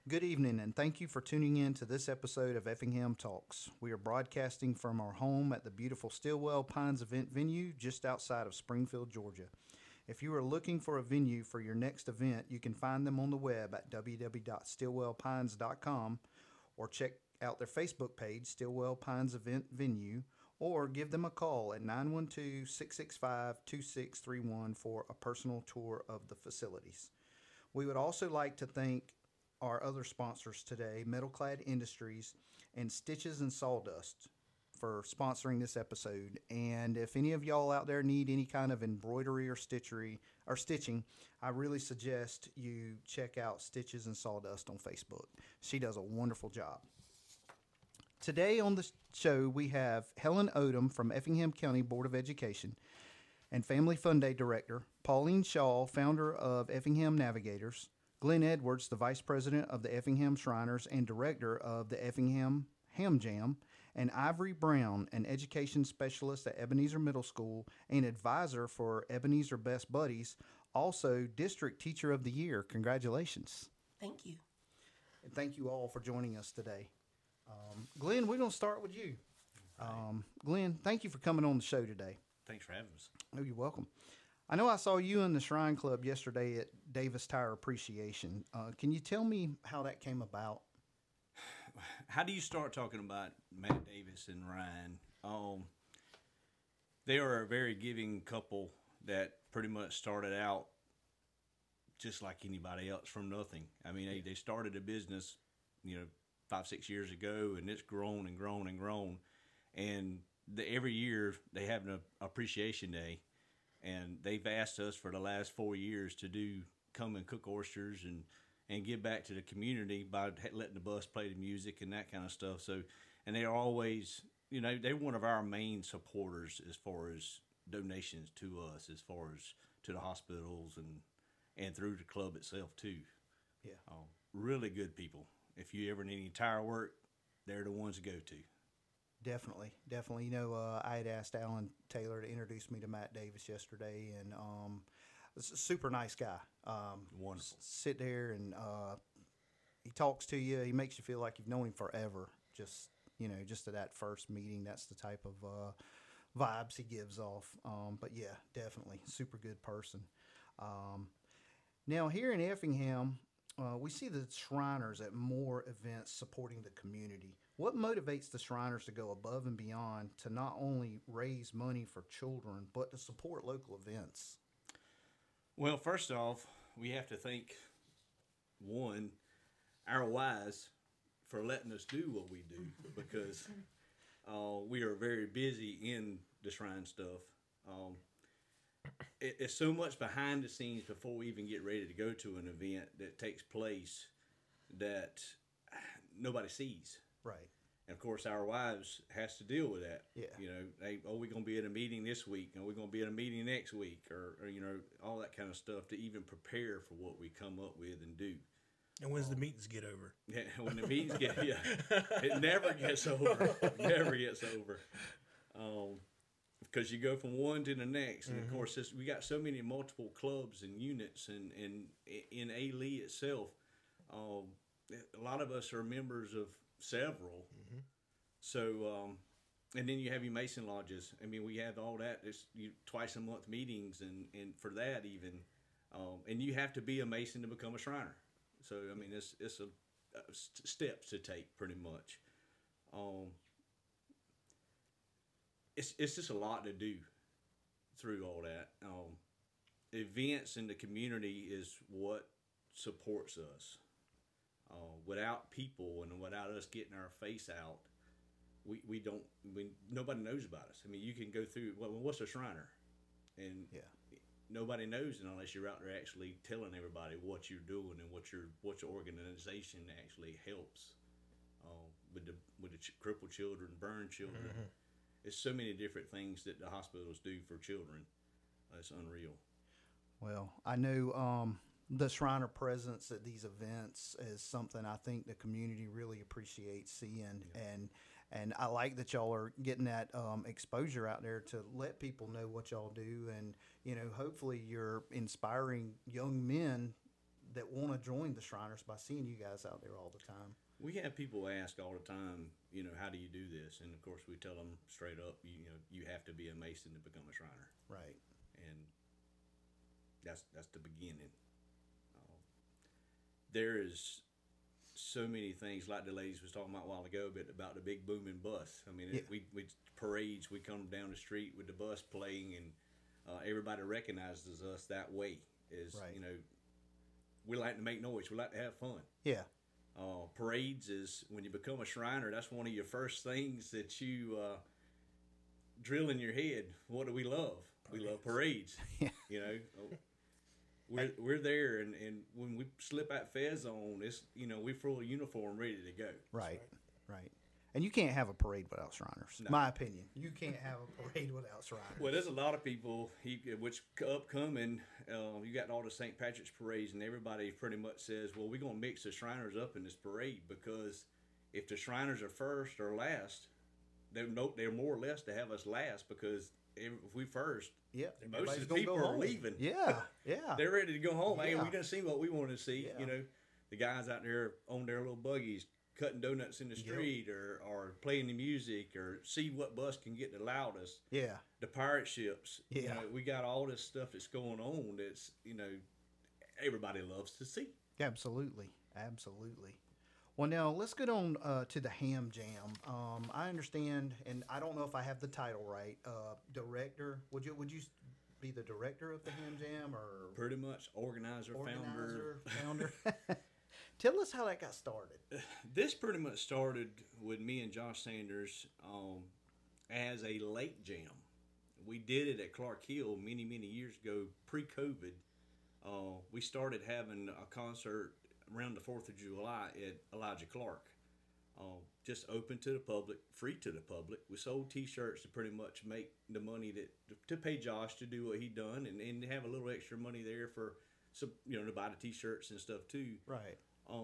Good evening, and thank you for tuning in to this episode of Effingham Talks. We are broadcasting from our home at the beautiful Stillwell Pines event venue just outside of Springfield, Georgia. If you are looking for a venue for your next event, you can find them on the web at www.stillwellpines.com or check out their Facebook page, Stillwell Pines Event Venue, or give them a call at 912 665 2631 for a personal tour of the facilities. We would also like to thank our other sponsors today, Metalclad Industries and Stitches and Sawdust, for sponsoring this episode. And if any of y'all out there need any kind of embroidery or stitching, I really suggest you check out Stitches and Sawdust on Facebook. She does a wonderful job. Today on the show, we have Helen Odom from Effingham County Board of Education and Family Fun Day Director, Pauline Shaw, founder of Effingham Navigators, Glenn Edwards, the Vice President of the Effingham Shriners and Director of the Effingham Ham Jam, and Ivory Brown, an education specialist at Ebenezer Middle School and advisor for Ebenezer Best Buddies, also District Teacher of the Year. Congratulations. Thank you. And thank you all for joining us today. Glenn, we're going to start with you. Glenn, thank you for coming on the show today. Thanks for having us. Oh, you're welcome. I know I saw you in the Shrine Club yesterday at Davis Tire Appreciation. Can you tell me how that came about? How do you start talking about Matt Davis and Ryan? They are a very giving couple that pretty much started out just like anybody else from nothing. I mean, they started a business, 5-6 years ago, and it's grown and grown and grown. And every year they have an appreciation day. And they've asked us for the last 4 years to come and cook oysters and give back to the community by letting the bus play the music and that kind of stuff. So, and they are always, they're one of our main supporters as far as donations to us, as far as to the hospitals and through the club itself too. Yeah. Really good people. If you ever need any tire work, they're the ones to go to. Definitely. I had asked Alan Taylor to introduce me to Matt Davis yesterday, and it's a super nice guy. Wonderful. Sit there and he talks to you. He makes you feel like you've known him forever. Just at that first meeting, that's the type of vibes he gives off. But yeah, definitely super good person. Now here in Effingham, we see the Shriners at more events supporting the community. What motivates the Shriners to go above and beyond to not only raise money for children, but to support local events? Well, first off, we have to thank, one, our wives for letting us do what we do, because we are very busy in the Shrine stuff. It's so much behind the scenes before we even get ready to go to an event that takes place that nobody sees. Right. And of course, our wives has to deal with that. Yeah. We're going to be at a meeting this week, and we're going to be at a meeting next week, or all that kind of stuff to even prepare for what we come up with and do. And when's the meetings get over? Yeah, when the meetings it never gets over. It never gets over. Because you go from one to the next, and of course, we got so many multiple clubs and units, and in A-Lee itself, a lot of us are members of several. So, and then you have your Mason lodges. I mean, we have all that. It's twice a month meetings, and for that even, and you have to be a Mason to become a Shriner. So, I mean, it's a steps to take pretty much. It's just a lot to do through all that. Events in the community is what supports us. Without people and without us getting our face out, nobody knows about us. I mean, you can go through, what's a Shriner? And nobody knows unless you're out there actually telling everybody what you're doing and what your organization actually helps with the crippled children, burn children. It's so many different things that the hospitals do for children. It's unreal. Well, I know the Shriner presence at these events is something I think the community really appreciates seeing, and I like that y'all are getting that exposure out there to let people know what y'all do, and hopefully you're inspiring young men that want to join the Shriners by seeing you guys out there all the time. We have people ask all the time, how do you do this? And of course, we tell them straight up, you have to be a Mason to become a Shriner, Right. and that's the beginning. There is so many things, like the ladies was talking about a while ago, about the big booming bus. I mean, we parades, we come down the street with the bus playing, and everybody recognizes us that way. Right. We like to make noise. We like to have fun. Yeah. Parades is when you become a Shriner. That's one of your first things that you drill in your head. What do we love? We love parades. Yeah. We're there, and when we slip that fez on, it's we're full uniform, ready to go. Right. Right. And you can't have a parade without Shriners. No. My opinion. You can't have a parade without Shriners. Well, there's a lot of people which upcoming. You got all the St. Patrick's parades, and everybody pretty much says, "Well, we're gonna mix the Shriners up in this parade because if the Shriners are first or last, they're more or less to have us last because if we first, Yeah. most everybody's of the gonna people go are home. leaving. Yeah. Yeah. They're ready to go home. Hey, Yeah. we didn't see what we wanted to see. Yeah. The guys out there on their little buggies cutting donuts in the street or playing the music or see what bus can get the loudest. Yeah. The pirate ships. Yeah. We got all this stuff that's going on that's, everybody loves to see. Absolutely. Absolutely. Well, now let's get on to the Ham Jam. I understand, and I don't know if I have the title right. Director, would you be the director of the Ham Jam or Pretty much organizer, founder? Tell us how that got started. This pretty much started with me and Josh Sanders as a lake jam. We did it at Clark Hill many, many years ago, pre-COVID. We started having a concert around the 4th of July at Elijah Clark. Just open to the public, free to the public. We sold T-shirts to pretty much make the money to pay Josh to do what he done, and have a little extra money there for some, to buy the T-shirts and stuff too. Right.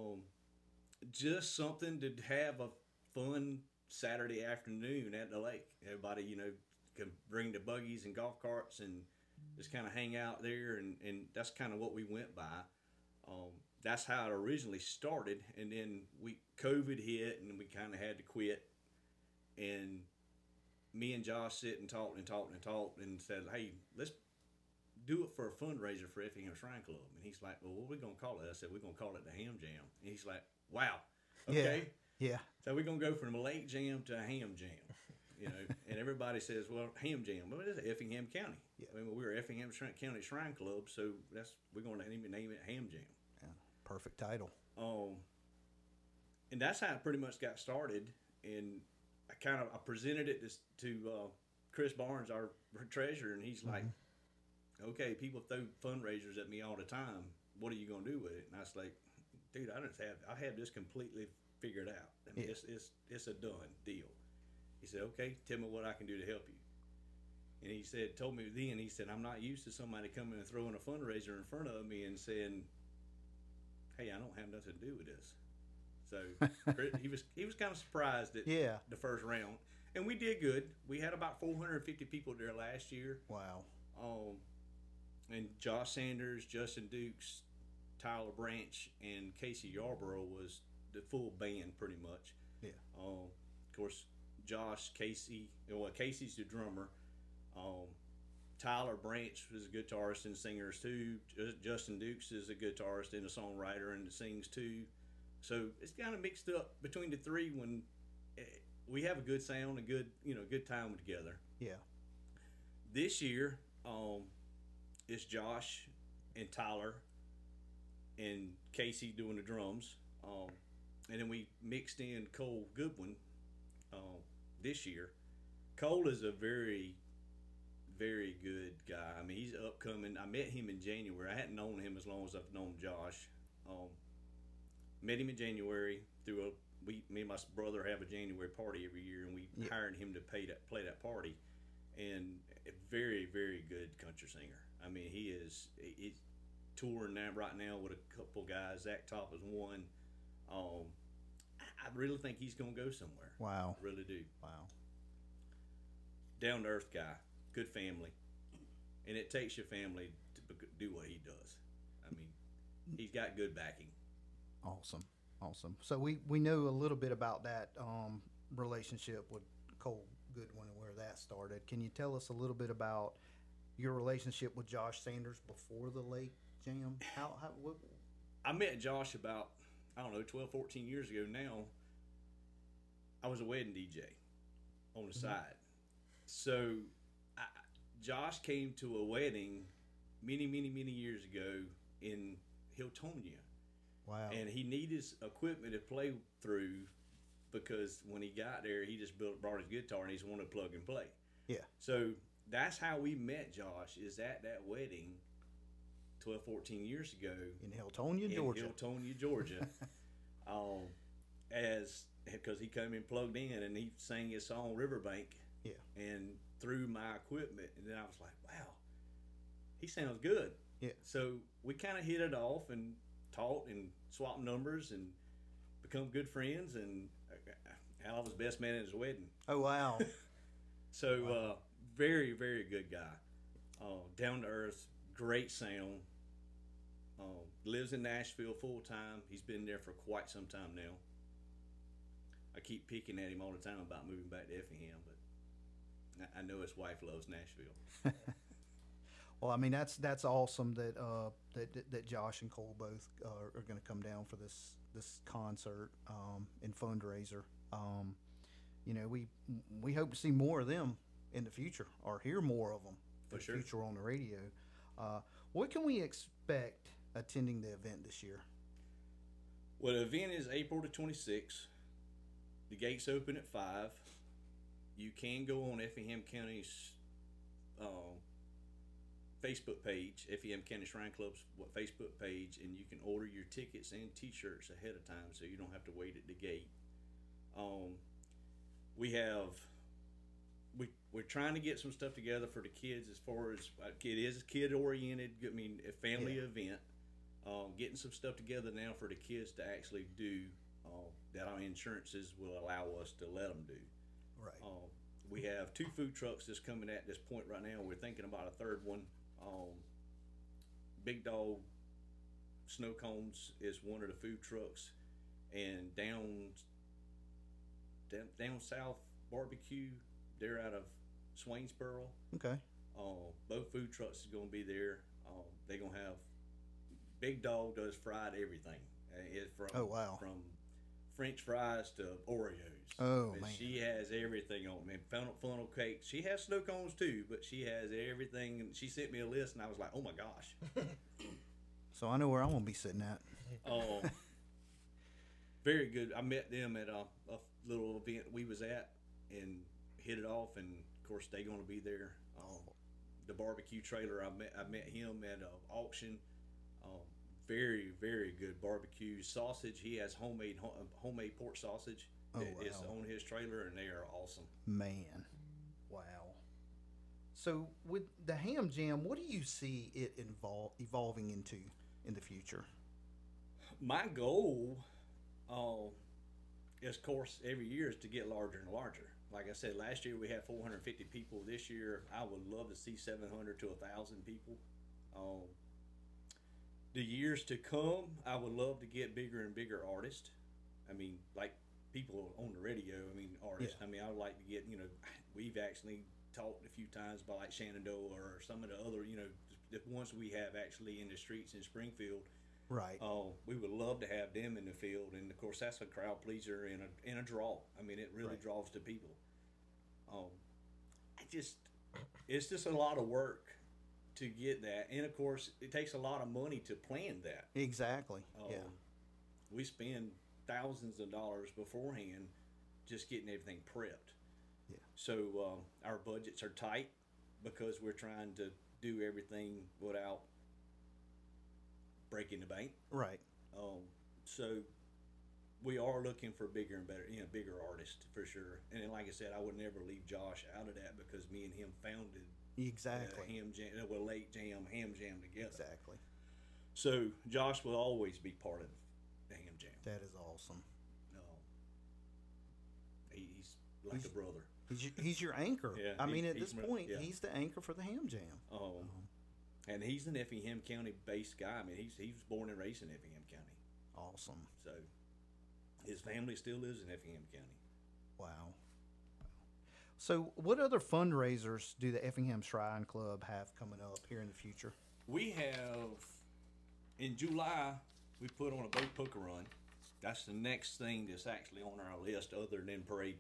Just something to have a fun Saturday afternoon at the lake. Everybody, can bring the buggies and golf carts and just kind of hang out there, and that's kind of what we went by. That's how it originally started, and then COVID hit, and we kind of had to quit. And me and Josh sit and talked and said, "Hey, let's do it for a fundraiser for Effingham Shrine Club." And he's like, "Well, what are we gonna call it?" I said, "We're gonna call it the Ham Jam." And he's like, "Wow, okay." Yeah. So we're gonna go from a lake jam to a ham jam, And everybody says, "Well, Ham Jam, well, it's Effingham County." Yeah. I mean, we're Effingham County Shrine Club, so we're gonna name it Ham Jam. Yeah. Perfect title. And that's how it pretty much got started. And I presented it to Chris Barnes, our treasurer, and he's like, "Okay, people throw fundraisers at me all the time. What are you gonna do with it?" And I was like, "Dude, I have this completely figured out. I mean, it's a done deal." He said, "Okay, tell me what I can do to help you." And he told me then, he said, "I'm not used to somebody coming and throwing a fundraiser in front of me and saying, 'Hey, I don't have nothing to do with this.'" So he was kind of surprised at the first round, and we did good. We had about 450 people there last year. Wow. And Josh Sanders, Justin Dukes, Tyler Branch, and Casey Yarborough was the full band pretty much. Yeah. Of course, Casey's the drummer. Tyler Branch was a guitarist and singers too. Justin Dukes is a guitarist and a songwriter and sings too. So it's kind of mixed up between the three when we have a good sound and good time together. Yeah. This year, it's Josh and Tyler and Casey doing the drums. And then we mixed in Cole Goodwin this year. Cole is a very, very good guy. I mean, he's upcoming. I met him in January. I hadn't known him as long as I've known Josh. Met him in January through me and my brother have a January party every year, and we hired him to play that party. And a very, very good country singer. I mean, he's touring right now with a couple guys. Zach Top is one. I really think he's going to go somewhere. Wow. I really do. Wow. Down to earth guy, good family, and it takes your family to do what he does. I mean, he's got good backing. Awesome. Awesome. So we know a little bit about that relationship with Cole Goodwin and where that started. Can you tell us a little bit about your relationship with Josh Sanders before the Lake Jam? What? I met Josh about, I don't know, 12, 14 years ago now. I was a wedding DJ on the side. So Josh came to a wedding many, many, many years ago in Hiltonia. Wow. And he needed equipment to play through because when he got there, he just brought his guitar and he just wanted to plug and play. Yeah. So that's how we met Josh, is at that wedding 12, 14 years ago. In Hiltonia, Georgia. In Hiltonia, Georgia. Because he came in plugged in and he sang his song Riverbank. Yeah. And threw my equipment. And then I was like, wow, he sounds good. Yeah. So we kind of hit it off and talked and swapped numbers and become good friends. And I was best man at his wedding. Oh, wow. So very, very good guy. Down to earth, great sound. Lives in Nashville full time. He's been there for quite some time now. I keep picking at him all the time about moving back to Effingham, but I know his wife loves Nashville. Well, I mean that's awesome that that Josh and Cole both are going to come down for this concert and fundraiser. You know, we hope to see more of them in the future, or hear more of them For in sure. the future on the radio. What can we expect attending the event this year? Well, the event is April the 26th. The gates open at 5. You can go on Effingham County's Facebook page, Effingham County Shrine Club's Facebook page, and you can order your tickets and T-shirts ahead of time, so you don't have to wait at the gate. We're trying to get some stuff together for the kids as far as it is kid oriented. I mean, a family event. Getting some stuff together now for the kids to actually do that our insurances will allow us to let them do. Right. We have 2 food trucks that's coming at this point right now. We're thinking about a third one. Big Dog Snow Cones is one of the food trucks, and down south barbecue, they're out of Swainsboro. Okay. Both food trucks is going to be there. They're going to have Big Dog does fried everything. Oh, wow. From French fries to Oreos. Oh, And man. she has everything on. Man, funnel cake. She has snow cones too, but she has everything. And she sent me a list, and I was like, oh my gosh. So I know where I'm gonna be sitting at. Very good. I met them at a little event we was at and hit it off, and of course they gonna be there. The barbecue trailer, I met him at an auction. Very, very good barbecue sausage. He has homemade pork sausage. Oh, It's wow. on his trailer, and they are awesome. Man, wow. So with the Ham Jam, what do you see it evolving into in the future? My goal, is, of course, every year is to get larger and larger. Like I said, last year we had 450 people. This year, I would love to see 700 to 1,000 people. The years to come, I would love to get bigger and bigger artists. I mean, like people on the radio. I mean, artists. Yeah. I mean, I would like to get. We've actually talked a few times about like Shenandoah or some of the other. The ones we have actually in the streets in Springfield. Right. We would love to have them in the field, and of course that's a crowd pleaser and a draw. I mean, it really Right. draws to people. It's just a lot of work to get that, and of course it takes a lot of money to plan that. Exactly. Yeah. We spend thousands of dollars beforehand just getting everything prepped. Yeah. So our budgets are tight because we're trying to do everything without breaking the bank. Right. So we are looking for bigger and better, bigger artists for sure. And then, like I said, I would never leave Josh out of that because me and him founded Exactly. Ham Jam, Lake Jam, Ham Jam together. Exactly. So Josh will always be part of the Ham Jam. That is awesome. He's like a brother. He's your anchor. Yeah, I mean, at he's this my- point, yeah. he's the anchor for the Ham Jam. And he's an Effingham County based guy. I mean, he was born and raised in Effingham County. Awesome. So his family still lives in Effingham County. Wow. So, what other fundraisers do the Effingham Shrine Club have coming up here in the future? We have, in July, we put on a boat poker run. That's the next thing that's actually on our list, other than parade.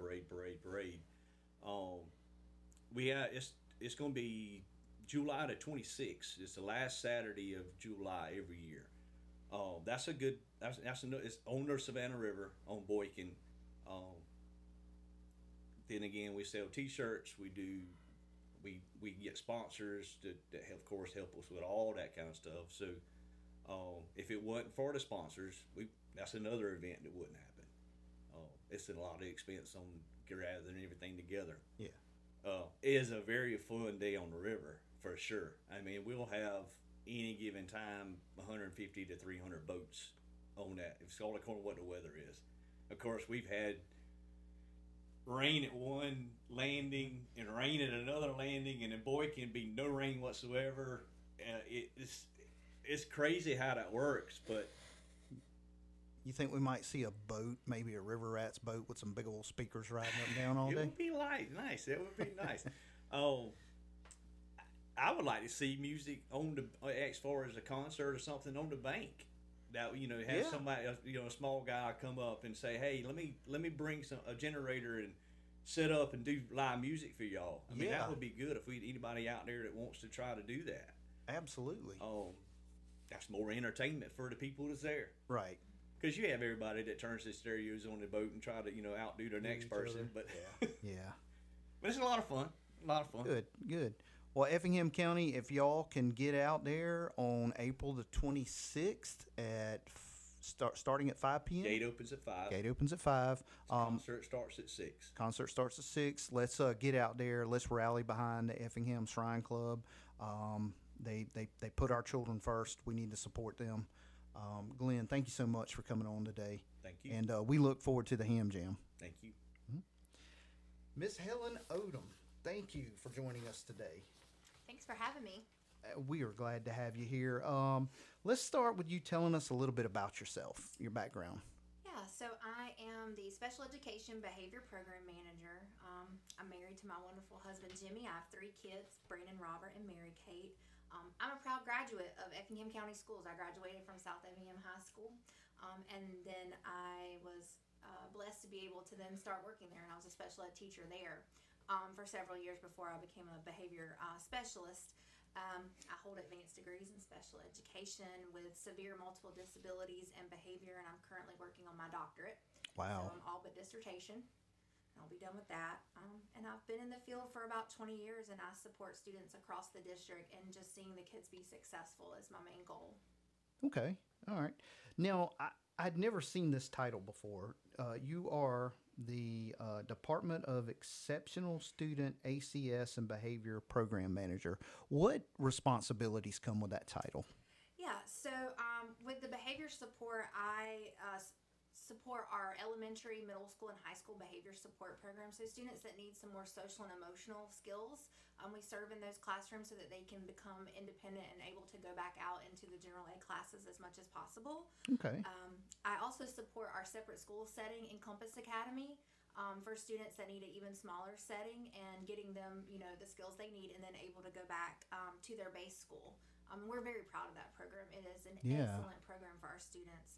We have it's going to be July the 26th. It's the last Saturday of July every year. That's a good. It's on the Savannah River on Boykin. Then again, we sell T-shirts. We get sponsors that of course help us with all that kind of stuff. So if it wasn't for the sponsors, that's another event that wouldn't happen. It's a lot of expense on gathering everything together. Yeah. It is a very fun day on the river for sure. I mean, we'll have any given time 150 to 300 boats on that. It's all according to what the weather is. Of course, we've had rain at one landing and rain at another landing, and in Boykin be no rain whatsoever. It's crazy how that works, but You think we might see a boat, maybe a River Rats boat with some big old speakers riding up and down all it day? would be nice. It would be nice. I would like to see music on the, as far as a concert or something on the bank. That have somebody, a small guy come up and say, "Hey, let me bring a generator and set up and do live music for y'all." I mean, that would be good if anybody out there that wants to try to do that. Absolutely. That's more entertainment for the people that's there. Right. Because you have everybody that turns their stereos on the boat and try to outdo their next person, but Yeah. but it's a lot of fun. Good. Well, Effingham County, if y'all can get out there on April the 26th at starting at 5 p.m. Gate opens at 5. Gate opens at 5. Concert starts at 6. Concert starts at 6. Let's get out there. Let's rally behind the Effingham Shrine Club. They put our children first. We need to support them. Glenn, thank you so much for coming on today. Thank you. And we look forward to the Ham Jam. Thank you. Miss Helen Odom, thank you for joining us today. Thanks for having me. We are glad to have you here. Let's start with you telling us a little bit about yourself, your background. Yeah, so I am the Special Education Behavior Program Manager. I'm married to my wonderful husband, Jimmy. I have 3 kids, Brandon, Robert, and Mary Kate. I'm a proud graduate of Effingham County Schools. I graduated from South Effingham High School, and then I was blessed to be able to then start working there, and I was a special ed teacher there for several years before I became a behavior specialist. I hold advanced degrees in special education with severe multiple disabilities and behavior, and I'm currently working on my doctorate. Wow. So I'm all but dissertation. I'll be done with that. And I've been in the field for about 20 years, and I support students across the district, and just seeing the kids be successful is my main goal. Okay. All right. Now, I'd never seen this title before. You are the Department of Exceptional Student ACS and Behavior Program Manager. What responsibilities come with that title? Yeah, so with the behavior support, I support our elementary, middle school, and high school behavior support programs. So students that need some more social and emotional skills, we serve in those classrooms so that they can become independent and able to go back out into the general ed classes as much as possible. Okay. I also support our separate school setting in Compass Academy for students that need an even smaller setting, and getting them, the skills they need, and then able to go back to their base school. We're very proud of that program. It is an excellent program for our students.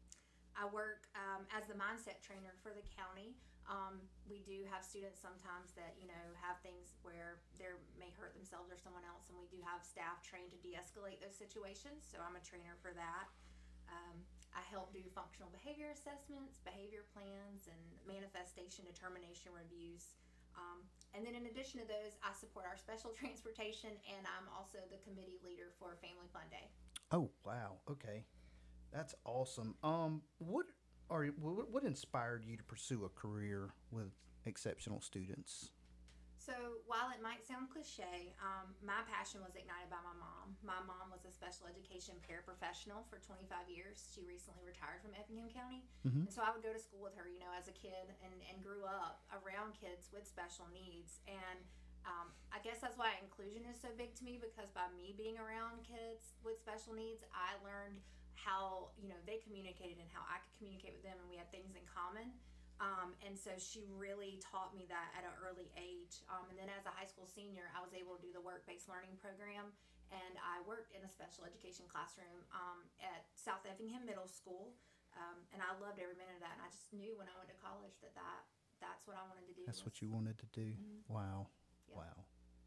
I work as the mindset trainer for the county. We do have students sometimes that, have things where they may hurt themselves or someone else, and we do have staff trained to de-escalate those situations, so I'm a trainer for that. I help do functional behavior assessments, behavior plans, and manifestation determination reviews. And then in addition to those, I support our special transportation, and I'm also the committee leader for Family Fun Day. Oh, wow. Okay. That's awesome. What inspired you to pursue a career with exceptional students? So while it might sound cliche, my passion was ignited by my mom. My mom was a special education paraprofessional for 25 years. She recently retired from Effingham County. And so I would go to school with her, as a kid, and grew up around kids with special needs. And I guess that's why inclusion is so big to me, because by me being around kids with special needs, I learned how, they communicated and how I could communicate with them, and we had things in common. And so she really taught me that at an early age. And then as a high school senior, I was able to do the work-based learning program, and I worked in a special education classroom at South Effingham Middle School. And I loved every minute of that. And I just knew when I went to college that's what I wanted to do. That's what you wanted to do. Wow. Yep. Wow.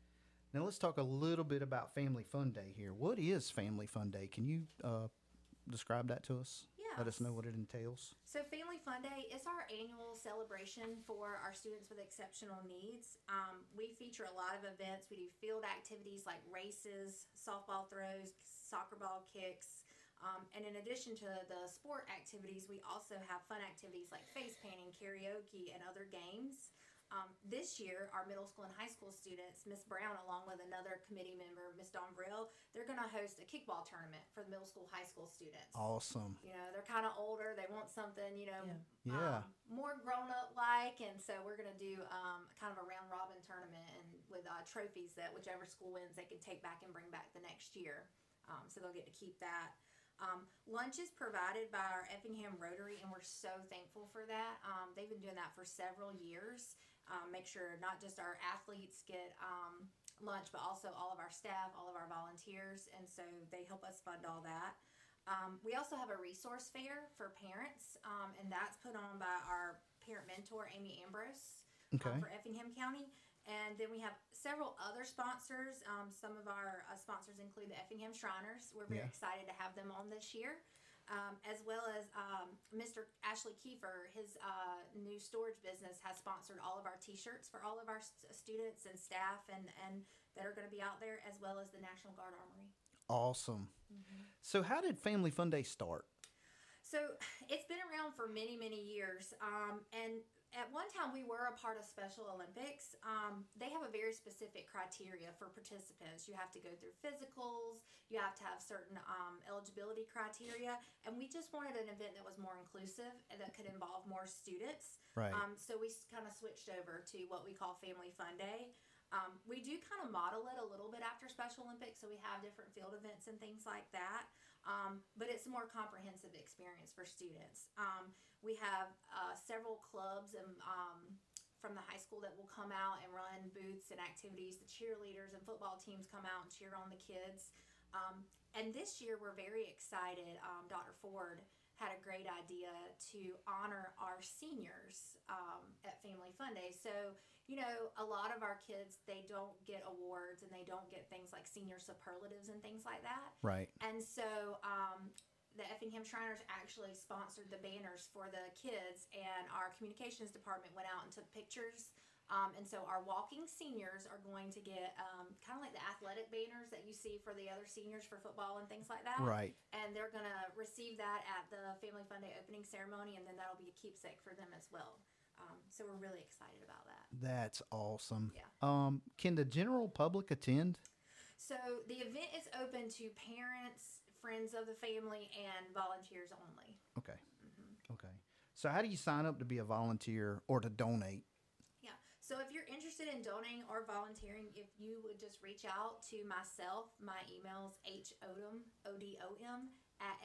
Now let's talk a little bit about Family Fun Day here. What is Family Fun Day? Can you describe that to us? Let us know what it entails. So Family Fun Day is our annual celebration for our students with exceptional needs. We feature a lot of events. We do field activities like races, softball throws, soccer ball kicks. And in addition to the sport activities, we also have fun activities like face painting, karaoke, and other games. This year, our middle school and high school students, Miss Brown, along with another committee member, Miss Dawn Brill, they're going to host a kickball tournament for the middle school, high school students. Awesome. They're kind of older. They want something, Yeah. more grown up like. And so we're going to do kind of a round robin tournament, and with trophies that whichever school wins, they can take back and bring back the next year. So they'll get to keep that. Lunch is provided by our Effingham Rotary, and we're so thankful for that. They've been doing that for several years. Make sure not just our athletes get lunch, but also all of our staff, all of our volunteers, and so they help us fund all that. We also have a resource fair for parents, and that's put on by our parent mentor, Amy Ambrose, Okay. for Effingham County. And then we have several other sponsors. Some of our sponsors include the Effingham Shriners. We're very Yeah. excited to have them on this year. As well as Mr. Ashley Kiefer, his new storage business has sponsored all of our T-shirts for all of our students and staff, and that are going to be out there, as well as the National Guard Armory. Awesome. So how did Family Fun Day start? So it's been around for many, many years, and at one time we were a part of Special Olympics. They have a very specific criteria for participants. You have to go through physicals, you have to have certain eligibility criteria, and we just wanted an event that was more inclusive and that could involve more students. Right. So we kind of switched over to what we call Family Fun Day. We do kind of model it a little bit after Special Olympics, so we have different field events and things like that. But it's a more comprehensive experience for students. We have several clubs and from the high school that will come out and run booths and activities. The cheerleaders and football teams come out and cheer on the kids. And this year we're very excited. Dr. Ford had a great idea to honor our seniors at Family Fun Day. So, a lot of our kids, they don't get awards and they don't get things like senior superlatives and things like that. Right. And so the Effingham Shriners actually sponsored the banners for the kids, and our communications department went out and took pictures. And so our walking seniors are going to get kind of like the athletic banners that you see for the other seniors for football and things like that. Right. And they're going to receive that at the Family Fun Day opening ceremony, and then that'll be a keepsake for them as well. So we're really excited about that. That's awesome. Yeah. Can the general public attend? So the event is open to parents, friends of the family, and volunteers only. Okay. Okay. So how do you sign up to be a volunteer or to donate? Yeah. So if you're interested in donating or volunteering, if you would just reach out to myself, my email is hodom, ODOM, at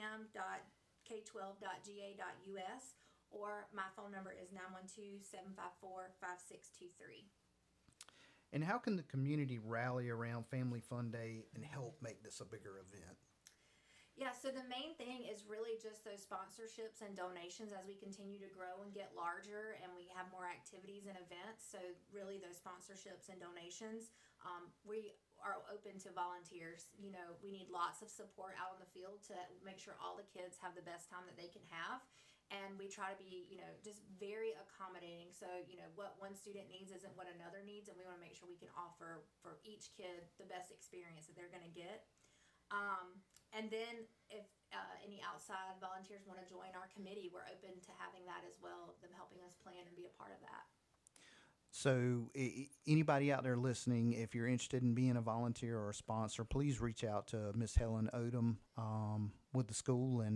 effingham.k12.ga.us, or my phone number is 912-754-5623. And how can the community rally around Family Fun Day and help make this a bigger event? Yeah, so the main thing is really just those sponsorships and donations as we continue to grow and get larger and we have more activities and events. So really those sponsorships and donations, we are open to volunteers. We need lots of support out in the field to make sure all the kids have the best time that they can have. And we try to be, just very accommodating. So, what one student needs isn't what another needs. And we want to make sure we can offer for each kid the best experience that they're going to get. And then if any outside volunteers want to join our committee, we're open to having that as well, them helping us plan and be a part of that. So anybody out there listening, if you're interested in being a volunteer or a sponsor, please reach out to Miss Helen Odom with the school, and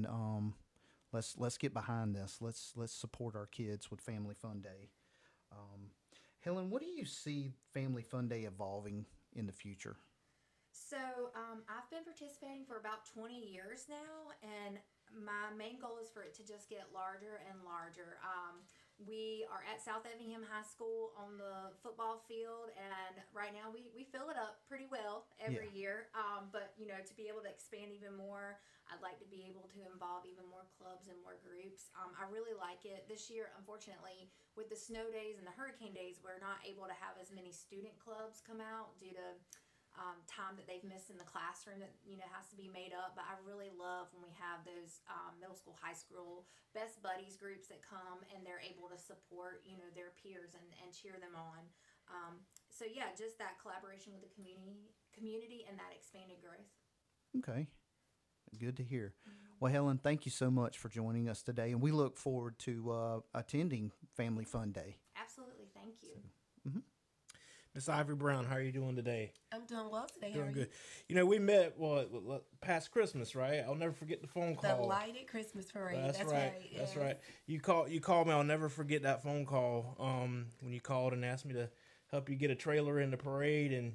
let's get behind this. Let's support our kids with Family Fun Day. Helen, what do you see Family Fun Day evolving in the future? So I've been participating for about 20 years now, and my main goal is for it to just get larger and larger. We are at South Effingham High School on the football field, and right now we fill it up pretty well every year. But to be able to expand even more, I'd like to be able to involve even more clubs and more groups. I really like it. This year, unfortunately, with the snow days and the hurricane days, we're not able to have as many student clubs come out due to time that they've missed in the classroom that has to be made up. But I really love when we have those middle school, high school best buddies groups that come and they're able to support their peers and cheer them on. So yeah, just that collaboration with the community and that expanded growth. Okay. Good to hear. Well, Helen, thank you so much for joining us today, and we look forward to attending Family Fun Day. Absolutely. Thank you. Miss Ivory Brown, how are you doing today? I'm doing well today. Doing How are good. We met past Christmas, right? I'll never forget the phone you? call. The lighted Christmas parade. That's right. Yes. That's right. You called me. I'll never forget that phone call. When you called and asked me to help you get a trailer in the parade, and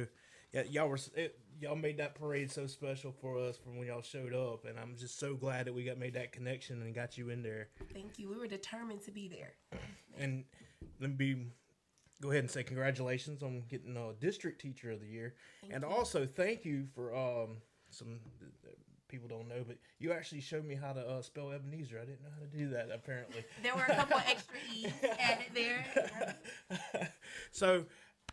y'all made that parade so special for us from when y'all showed up, and I'm just so glad that we made that connection and got you in there. Thank you. We were determined to be there. And let me go ahead and say congratulations on getting District Teacher of the Year. Thank you. Also thank you for some people don't know, but you actually showed me how to spell Ebenezer. I didn't know how to do that, apparently. There were a couple of extra E's added there. So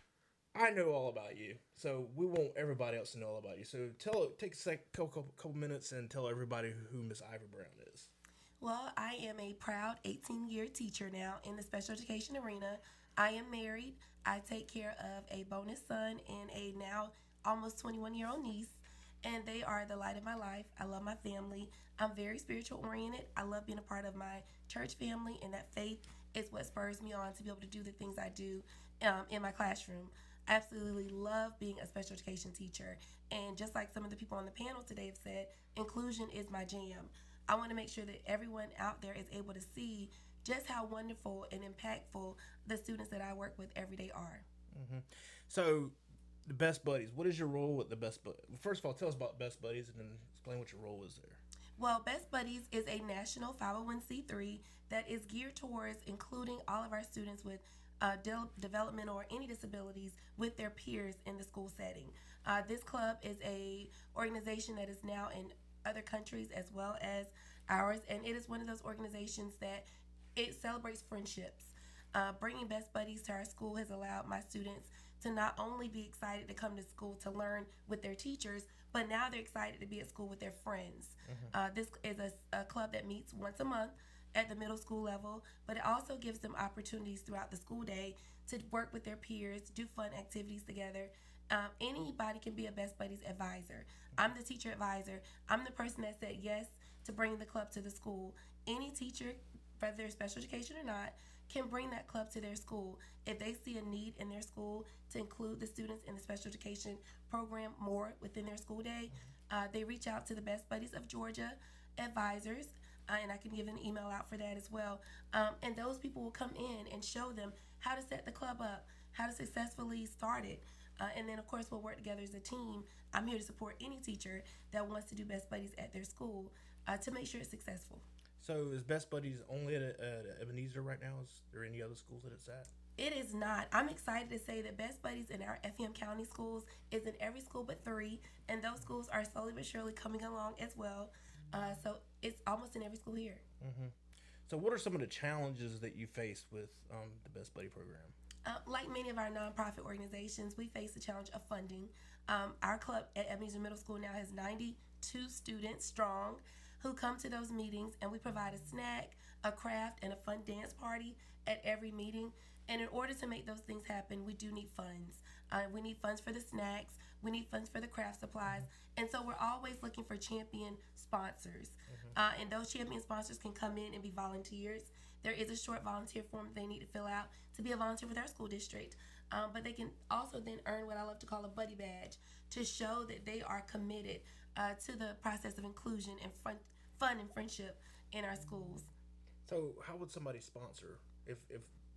I know all about you. So we want everybody else to know all about you. So take a couple minutes and tell everybody who Miss Ivory Brown is. Well, I am a proud 18-year teacher now in the special education arena. I am married. I take care of a bonus son and a now almost 21-year-old niece, and they are the light of my life. I love my family. I'm very spiritual oriented. I love being a part of my church family, and that faith is what spurs me on to be able to do the things I do in my classroom. I absolutely love being a special education teacher, and just like some of the people on the panel today have said, inclusion is my jam. I want to make sure that everyone out there is able to see just how wonderful and impactful the students that I work with every day are. Mm-hmm. So, the Best Buddies, what is your role with the Best Buddies? First of all, tell us about Best Buddies and then explain what your role is there. Well, Best Buddies is a national 501c3 that is geared towards including all of our students with developmental or any disabilities with their peers in the school setting. This club is a organization that is now in other countries as well as ours, and it is one of those organizations that it celebrates friendships. Bringing Best Buddies to our school has allowed my students to not only be excited to come to school to learn with their teachers, but now they're excited to be at school with their friends. This is a club that meets once a month at the middle school level, but it also gives them opportunities throughout the school day to work with their peers, do fun activities together. Anybody can be a Best Buddies advisor. I'm the teacher advisor. I'm the person that said yes to bring the club to the school. Any teacher, whether they're special education or not, can bring that club to their school. If they see a need in their school to include the students in the special education program more within their school day, they reach out to the Best Buddies of Georgia advisors, and I can give an email out for that as well. And those people will come in and show them how to set the club up, how to successfully start it. And then, of course, we'll work together as a team. I'm here to support any teacher that wants to do Best Buddies at their school to make sure it's successful. So is Best Buddies only at Ebenezer right now? Is there any other schools that it's at? It is not. I'm excited to say that Best Buddies in our Effingham County schools is in every school but 3, and those schools are slowly but surely coming along as well. So it's almost in every school here. Mm-hmm. So what are some of the challenges that you face with the Best Buddy program? Like many of our nonprofit organizations, we face the challenge of funding. Our club at Ebenezer Middle School now has 92 students strong who come to those meetings, and we provide a snack, a craft, and a fun dance party at every meeting. And in order to make those things happen, we do need funds. We need funds for the snacks. We need funds for the craft supplies. And so we're always looking for champion sponsors. And those champion sponsors can come in and be volunteers. There is a short volunteer form they need to fill out to be a volunteer with our school district. But they can also then earn what I love to call a buddy badge to show that they are committed to the process of inclusion and fun and friendship in our schools. So how would somebody sponsor if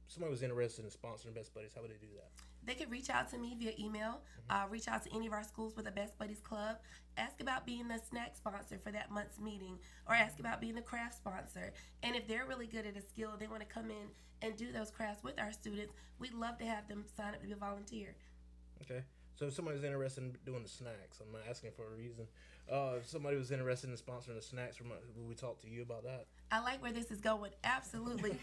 somebody was interested in sponsoring Best Buddies, how would they do that? They could reach out to me via email, reach out to any of our schools with a Best Buddies Club, ask about being the snack sponsor for that month's meeting, or ask about being the craft sponsor. And if they're really good at a skill, they want to come in and do those crafts with our students, we'd love to have them sign up to be a volunteer. Okay. So if somebody's interested in doing the snacks, I'm not asking for a reason. If somebody was interested in sponsoring the snacks, would we talk to you about that? I like where this is going. Absolutely.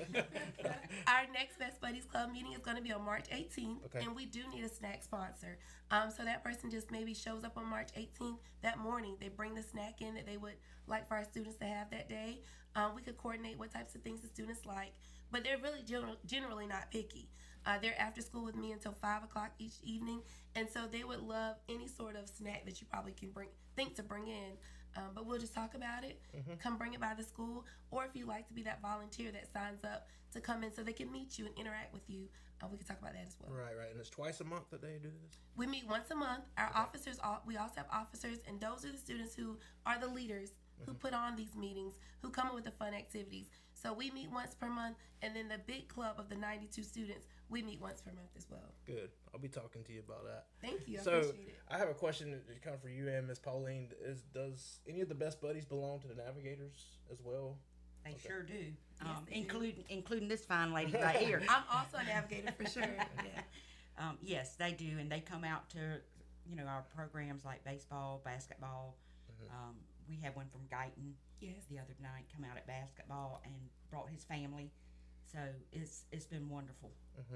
Our next Best Buddies Club meeting is going to be on March 18th, Okay. and we do need a snack sponsor. So that person just maybe shows up on March 18th that morning. They bring the snack in that they would like for our students to have that day. We could coordinate what types of things the students like, but they're really generally not picky. They're after school with me until 5 o'clock each evening, and so they would love any sort of snack that you probably can think to bring in. But we'll just talk about it. Come bring it by the school, or if you like to be that volunteer that signs up to come in so they can meet you and interact with you, we can talk about that as well. Right. And it's twice a month that they do this? We meet once a month. Our officers, we also have officers, and those are the students who are the leaders who put on these meetings, who come up with the fun activities. So we meet once per month, and then the big club of the 92 students, we meet once per month as well. Good. I'll be talking to you about that. Thank you. I So appreciate it. I have a question that kind of for you and Miss Pauline. Does any of the Best Buddies belong to the Navigators as well? They sure do. they do. Including this fine lady right here. I'm also a navigator for sure. Yeah. Yes, they do, and they come out to, our programs like baseball, basketball. We had one from Guyton Yes. the other night come out at basketball and brought his family. So it's been wonderful.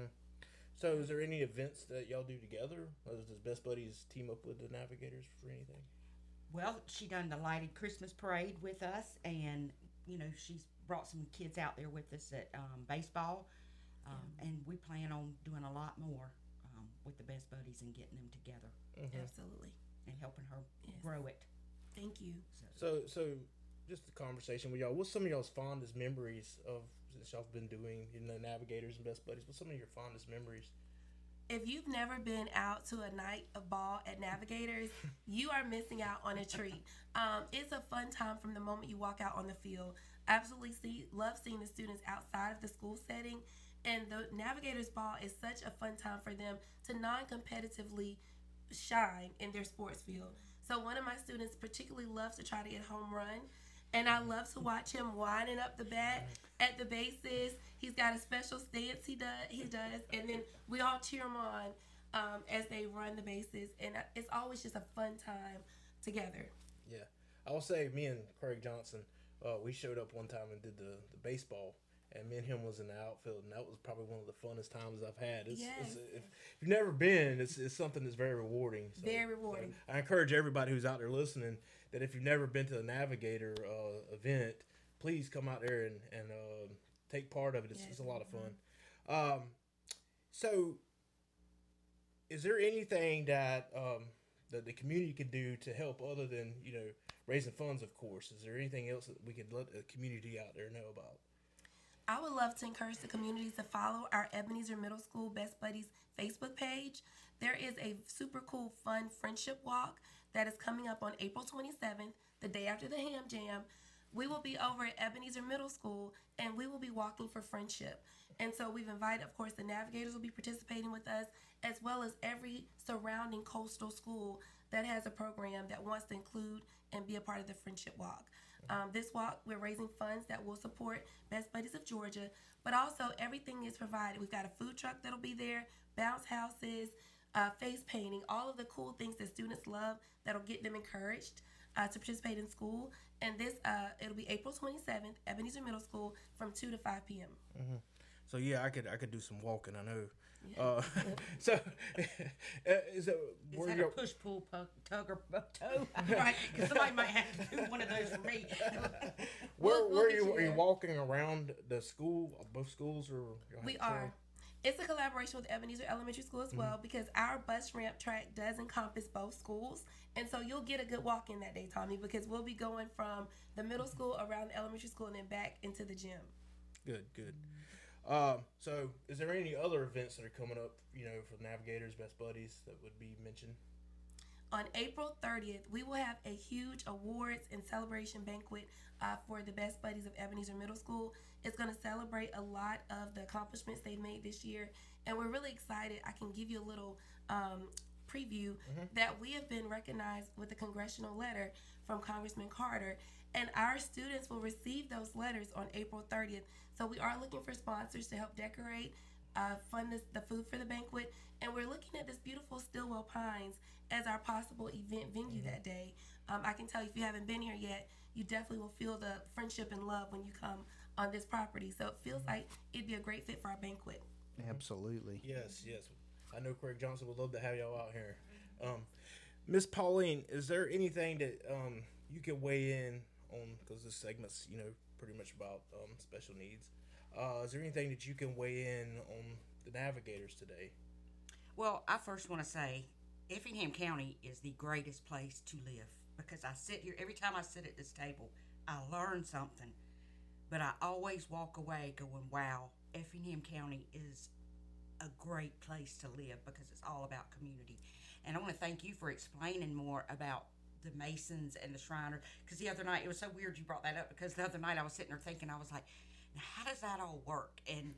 So is there any events that y'all do together? Or does Best Buddies team up with the Navigators for anything? Well, she done the lighted Christmas parade with us, and she's brought some kids out there with us at baseball, and we plan on doing a lot more with the Best Buddies and getting them together Absolutely. and helping her Yes. grow it. Thank you. So just a conversation with y'all. What's some of y'all's fondest memories of since y'all been doing Navigators and Best Buddies? What's some of your fondest memories? If you've never been out to a night of ball at Navigators, you are missing out on a treat. It's a fun time from the moment you walk out on the field. Absolutely love seeing the students outside of the school setting. And the Navigators ball is such a fun time for them to non-competitively shine in their sports field. So one of my students particularly loves to try to get home run. And I love to watch him winding up the bat at the bases. He's got a special stance he does, and then we all cheer him on as they run the bases, and it's always just a fun time together. Yeah, I will say me and Craig Johnson, we showed up one time and did the baseball, and me and him was in the outfield, and that was probably one of the funnest times I've had. Yes. If you've never been, it's something that's very rewarding. So, Very rewarding. I encourage everybody who's out there listening that if you've never been to a Navigator event, please come out there and take part of it. It's a lot of fun. So, is there anything that that the community could do to help other than raising funds? Of course, is there anything else that we could let the community out there know about? I would love to encourage the community to follow our Ebenezer Middle School Best Buddies Facebook page. There is a super cool, fun friendship walk that is coming up on April 27th, the day after the Ham Jam. We will be over at Ebenezer Middle School, and we will be walking for friendship. And so we've invited, of course, the Navigators will be participating with us, as well as every surrounding coastal school that has a program that wants to include and be a part of the friendship walk. This walk, we're raising funds that will support Best Buddies of Georgia, but also everything is provided. We've got a food truck that'll be there, bounce houses, face painting, all of the cool things that students love that'll get them encouraged to participate in school. And this, it'll be April 27th, Ebenezer Middle School, from 2 to 5 p.m. So yeah, I could do some walking. I know. Yeah. So is Is that a push pull tug or toe? Right. Because somebody might have to do one of those for me. where We'll are get you? you Are you there. walking around the school, both schools, or y'all We have a trail? are. It's a collaboration with Ebenezer Elementary School as well, because our bus ramp track does encompass both schools. And so you'll get a good walk in that day, Tommy, because we'll be going from the middle school around the elementary school and then back into the gym. Good. So is there any other events that are coming up, for Navigators, Best Buddies that would be mentioned? On April 30th, we will have a huge awards and celebration banquet for the Best Buddies of Ebenezer Middle School. It's going to celebrate a lot of the accomplishments they've made this year, and we're really excited. I can give you a little preview that we have been recognized with a congressional letter from Congressman Carter, and our students will receive those letters on April 30th. So we are looking for sponsors to help decorate, fund the food for the banquet, and we're looking at this beautiful Stillwell Pines as our possible event venue that day. I can tell you, if you haven't been here yet, you definitely will feel the friendship and love when you come on this property. So it feels like it'd be a great fit for our banquet. Absolutely. Yes. I know Craig Johnson would love to have y'all out here. Miss Pauline, is there anything that you can weigh in on, because this segment's pretty much about special needs? Is there anything that you can weigh in on the Navigators today? Well, I first want to say Effingham County is the greatest place to live, because I sit here, every time I sit at this table, I learn something, but I always walk away going, wow, Effingham County is a great place to live, because it's all about community. And I want to thank you for explaining more about the Masons and the Shriners, because the other night, it was so weird you brought that up, because the other night I was sitting there thinking, I was like, now how does that all work? And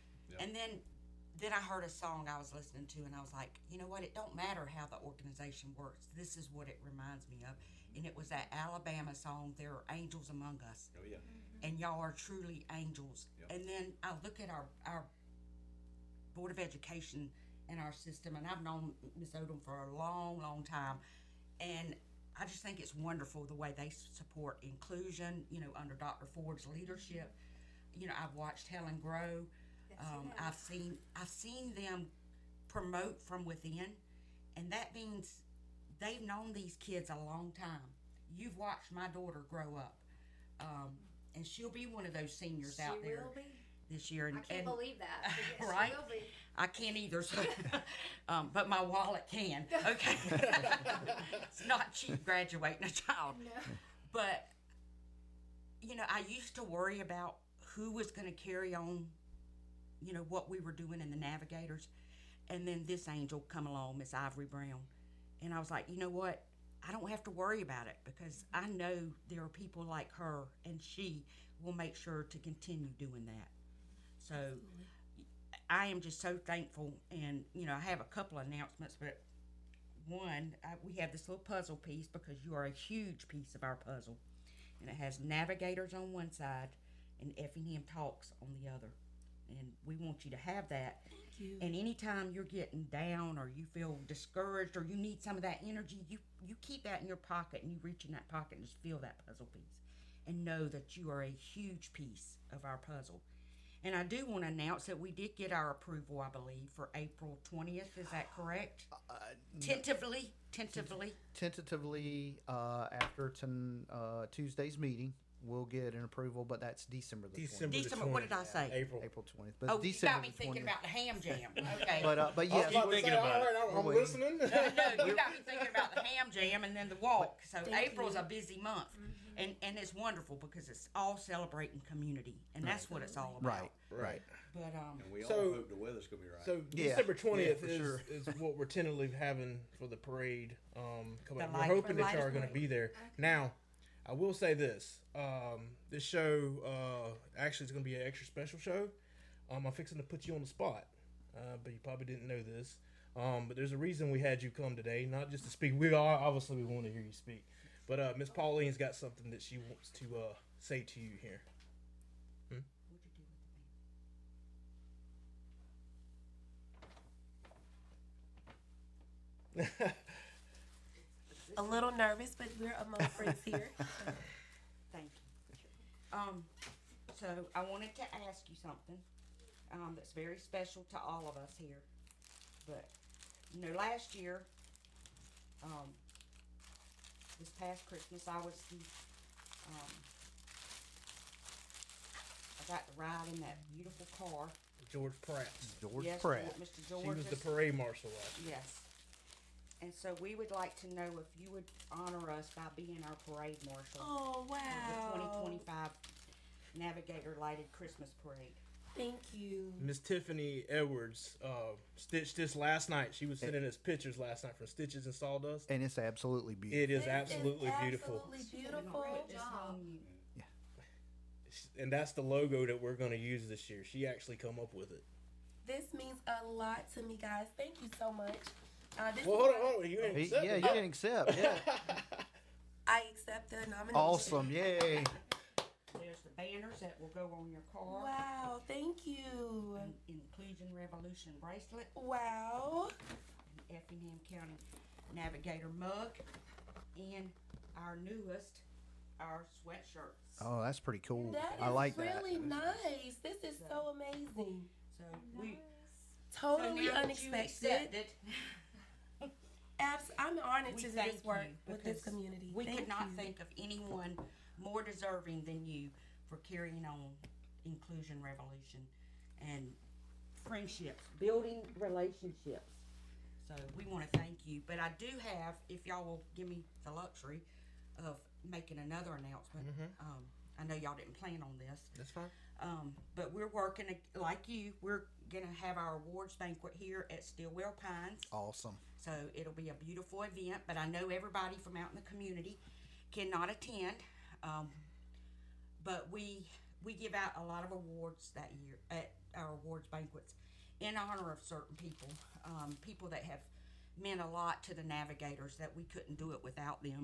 then I heard a song I was listening to, and I was like, you know what, it don't matter how the organization works, this is what it reminds me of. And it was that Alabama song, There Are Angels Among Us. Oh, yeah. And y'all are truly angels. Yep. And then I look at our Board of Education and our system, and I've known Ms. Odom for a long, long time, and I just think it's wonderful the way they support inclusion, under Dr. Ford's leadership. I've watched Helen grow. I've seen them promote from within, and that means they've known these kids a long time. You've watched my daughter grow up, and she'll be one of those seniors out there this year. And, I can't believe that. Yes, right? She will be. I can't either, so, but my wallet can. Okay, it's not cheap graduating a child, No. but I used to worry about who was going to carry on, what we were doing in the Navigators, and then this angel come along, Miss Ivory Brown, and I was like, you know what? I don't have to worry about it, because I know there are people like her, and she will make sure to continue doing that. So I am just so thankful, and I have a couple of announcements, but one, we have this little puzzle piece, because you are a huge piece of our puzzle, and it has Navigators on one side and Effingham Talks on the other, and we want you to have that. Thank you. And anytime you're getting down, or you feel discouraged, or you need some of that energy, you keep that in your pocket, and you reach in that pocket and just feel that puzzle piece, and know that you are a huge piece of our puzzle. And I do want to announce that we did get our approval, I believe, for April 20th. Is that correct? Tentatively. Tentatively, after Tuesday's meeting, we'll get an approval, but that's December the 20th. December, what did I say? April. April 20th. But Oh, December you got me the 20th. thinking about the ham jam. Okay. But I yes, was about to thinking say, about all it. right, I'm We're waiting. listening. No, you got me thinking about the ham jam and then the walk. So Thank April's you. a busy month, and it's wonderful, because it's all celebrating community, and that's what it's all about. right. But And we all So- hope the weather's going to be right. So Yeah. December 20th Yeah, for is, sure. is what we're tentatively having for the parade. Coming. The We're light- hoping for that y'all are light going to parade. be there. Now, I will say this: this show actually is going to be an extra special show. I'm fixing to put you on the spot, but you probably didn't know this. But there's a reason we had you come today, not just to speak. We want to hear you speak, but Miss Pauline's got something that she wants to say to you here. What'd you do with the A little nervous, but we're among friends here. Thank you. So I wanted to ask you something that's very special to all of us here. But last year, this past Christmas, I got to ride in that beautiful car. George Pratt. George Yes, Pratt. Mr. She George. was the parade marshal. Right? Yes. And so we would like to know if you would honor us by being our parade marshal Oh, for the wow. 2025 Navigator Lighted Christmas Parade. Thank you. Miss Tiffany Edwards stitched this last night. She was sending us pictures last night from Stitches and Sawdust. And it's absolutely beautiful. It is This absolutely beautiful. Absolutely beautiful. And that's the logo that we're going to use this year. She actually come up with it. This means a lot to me, guys. Thank you so much. This Well, hold on. You didn't accept Yeah, it. you can accept. Yeah. I accept the nomination. Awesome. Yay. There's the banners that will go on your car. Wow, thank you. An Inclusion Revolution bracelet. Wow. An Effingham County Navigator mug. And our newest, our sweatshirts. Oh, that's pretty cool. That is I like that. really nice. This is so amazing. So we Totally so now that you unexpected. accepted, I'm honored we to do thank this work you with this because community. We Thank could not you. think of anyone more deserving than you for carrying on Inclusion Revolution and friendships, building relationships. So we want to thank you. But I do have, if y'all will give me the luxury of making another announcement. I know y'all didn't plan on this. That's fine. But we're working like you. We're gonna have our awards banquet here at Stillwell Pines. Awesome. So it'll be a beautiful event. But I know everybody from out in the community cannot attend. But we give out a lot of awards that year at our awards banquets in honor of certain people, people that have meant a lot to the Navigators that we couldn't do it without them.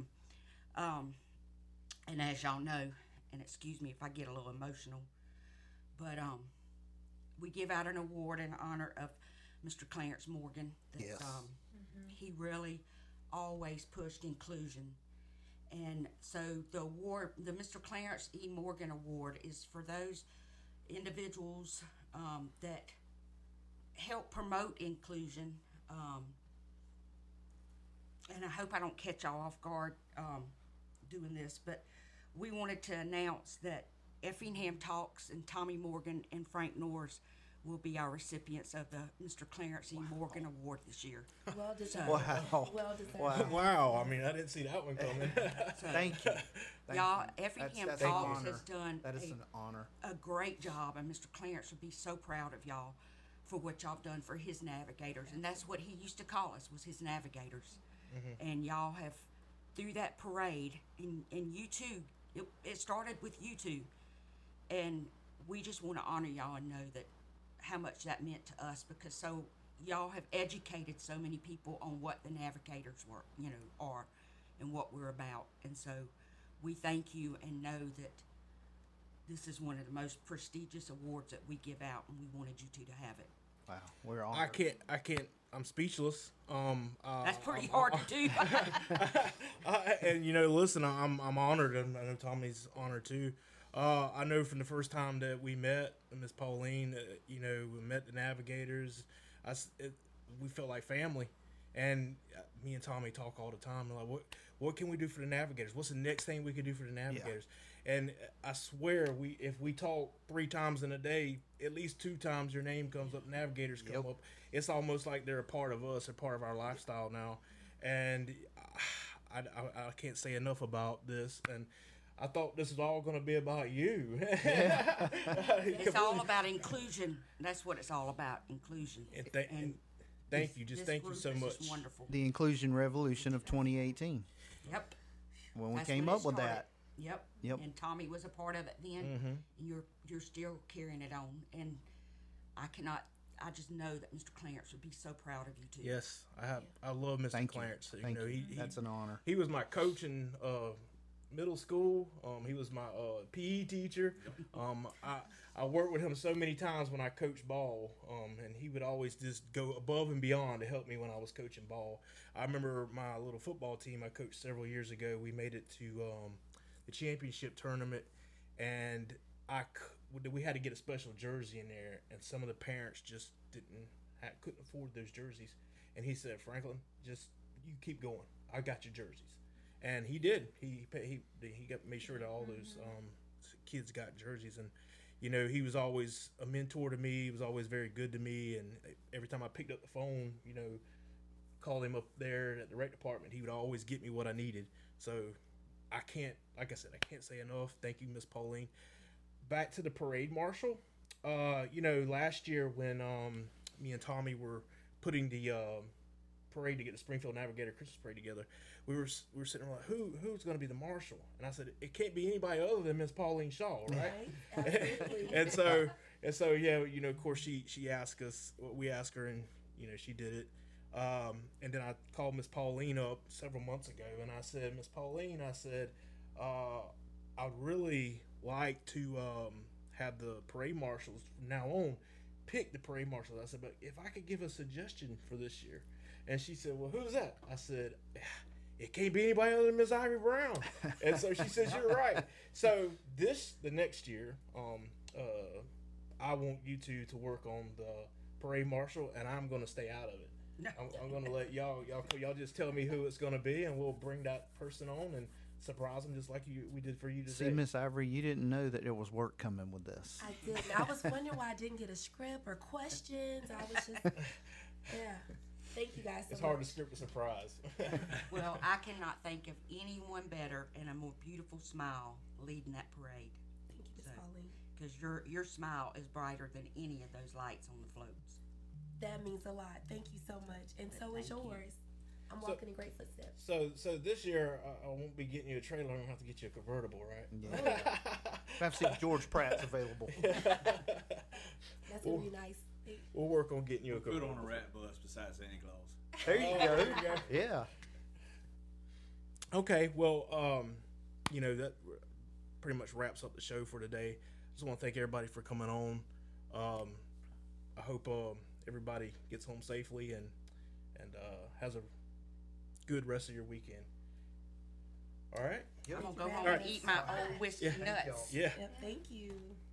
And as y'all know, and excuse me if I get a little emotional, but we give out an award in honor of Mr. Clarence Morgan. That's, Yes. He really always pushed inclusion. And so the award, the Mr. Clarence E. Morgan Award, is for those individuals that help promote inclusion. And I hope I don't catch y'all off guard doing this, but we wanted to announce that Effingham Talks and Tommy Morgan and Frank Norris will be our recipients of the Mr. Clarence E. Morgan Award this year. Well deserved. Wow. Well deserved. Wow. Wow. I mean, I didn't see that one coming. Thank you. Thank Y'all, you. Effingham That's an Talks honor. has done That is an honor. a great job, and Mr. Clarence would be so proud of y'all for what y'all done for his Navigators, and that's what he used to call us, was his Navigators. And y'all have, through that parade, and you too, it started with you two, and we just want to honor y'all and know that how much that meant to us, because so y'all have educated so many people on what the Navigators were, are, and what we're about. And so we thank you and know that this is one of the most prestigious awards that we give out, and we wanted you two to have it. Wow. We're on. I can't. I'm speechless. That's pretty hard to do. And listen, I'm honored, and I know Tommy's honored too. I know from the first time that we met Miss Pauline, we met the Navigators. We felt like family, and me and Tommy talk all the time. We're like, what can we do for the Navigators? What's the next thing we can do for the Navigators? And I swear, if we talk 3 times in a day, at least 2 times your name comes up, Navigators come up. It's almost like they're a part of us, a part of our lifestyle now. And I can't say enough about this. And I thought this was all going to be about you. It's all about inclusion. That's what it's all about, inclusion. And thank you. Just this thank you group so is much. just wonderful. The Inclusion Revolution of 2018. Yep. When we That's came when it up with started. that. Yep. And Tommy was a part of it then. And you're still carrying it on. And I just know that Mr. Clarence would be so proud of you too. Yes, I love Mr. Thank you. Clarence. Thank you. He, That's an honor. He was my coach in middle school. He was my PE teacher. I worked with him so many times when I coached ball, and he would always just go above and beyond to help me when I was coaching ball. I remember my little football team I coached several years ago. We made it to the championship tournament, and we had to get a special jersey in there, and some of the parents just couldn't afford those jerseys. And he said, Franklin, just you keep going. I got your jerseys. And he did. He made sure that all those kids got jerseys. And he was always a mentor to me. He was always very good to me. And every time I picked up the phone, called him up there at the rec department, he would always get me what I needed. So I can't say enough. Thank you, Miss Pauline. Back to the parade marshal. Last year when me and Tommy were putting the parade to get the Springfield Navigator Christmas parade together, we were sitting there like, who's going to be the marshal? And I said, it can't be anybody other than Miss Pauline Shaw, right? Absolutely. and so yeah, of course she asked us, we asked her, and she did it. And then I called Miss Pauline up several months ago, and I said, Miss Pauline, I'd really like to have the parade marshals from now on pick the parade marshals. I said, but if I could give a suggestion for this year. And she said, well, who's that? I said, it can't be anybody other than Miss Ivy Brown. And so she says, you're right. So the next year, I want you two to work on the parade marshal, and I'm going to stay out of it. No. I'm going to let y'all just tell me who it's going to be, and we'll bring that person on and surprise them just like we did for you today. See, Miss Ivory, you didn't know that there was work coming with this. I didn't. I was wondering why I didn't get a script or questions. I was just, yeah. Thank you guys so It's much. hard to script a surprise. Well, I cannot think of anyone better and a more beautiful smile leading that parade. Thank you, Miss So- Pauline. Because your smile is brighter than any of those lights on the floats. That means a lot. Thank you so much. And so is Thank you. yours. I'm So- walking in great footsteps. So this year I won't be getting you a trailer. I'm gonna have to get you a convertible, right? Yeah. We have to see if George Pratt's available. That's going to be nice. We'll work on getting you a Put convertible. on a rat bus besides Santa Claus. There you Oh, go. there you go. Yeah. Okay, well, that pretty much wraps up the show for today. Just want to thank everybody for coming on. I hope everybody gets home safely and has a good rest of your weekend. All right. I'm going to go Thank you home very and much. eat my old whiskey Yeah. nuts. Yeah. Yep, thank you.